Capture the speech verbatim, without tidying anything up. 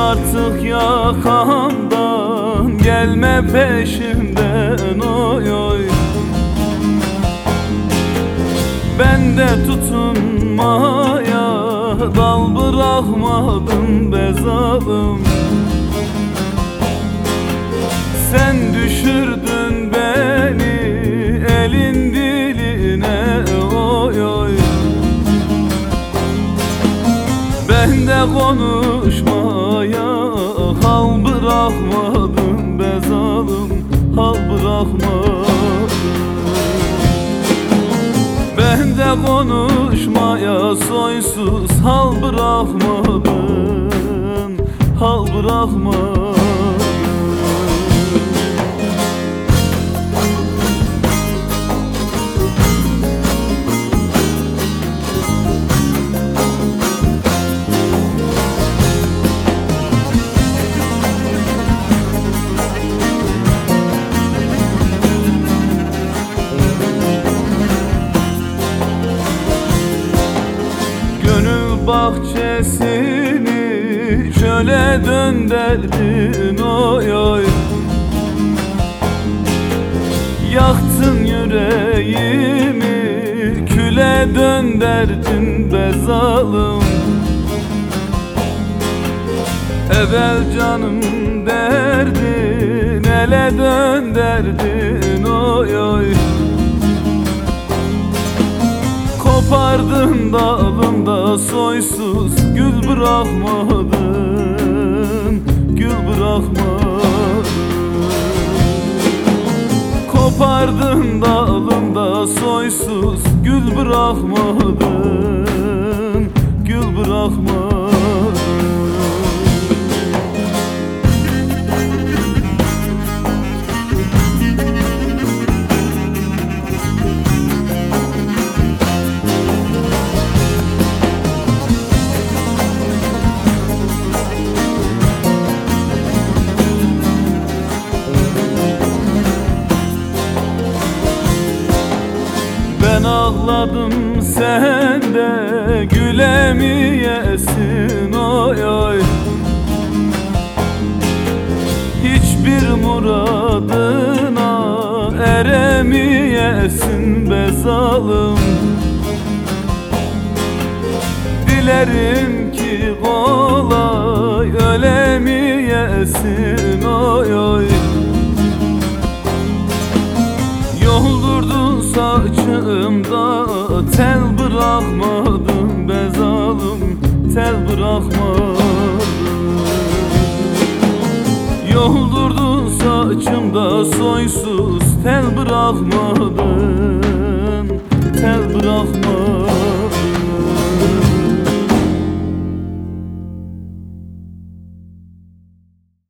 artık yakamdan, gelme peşimden oy oy. Ben de tutunmaya dal bırakmadım be zalim. Sen düşürdün beni elin diline oy oy. Ben de konuşmaya hal bırakmadım be zalim, hal bırakmadım. Ben de konuşmaya soysuz hal bırakmadım, hal bırakmadım. Bahçesini çöle dönderdin oy oy. Yaktın yüreğimi, küle dönderdin be zalim. Evvel canım derdin, ele dönderdin oy oy. Kopardın dalında soysuz gül bırakmadın, gül bırakmadın. Kopardın dalında soysuz gül bırakmadın, gül bırakmadın. Ben ağladım sen de gülemiyesin oy oy. Hiçbir muradına eremiyesin be zalim. Dilerim ki kolay ölemiyesin oy oy. Yoldurdun saçımda tel bırakmadım be zalim, tel bırakmadım. Yoldurdun saçımda soysuz tel bırakmadın, tel bırakmadın.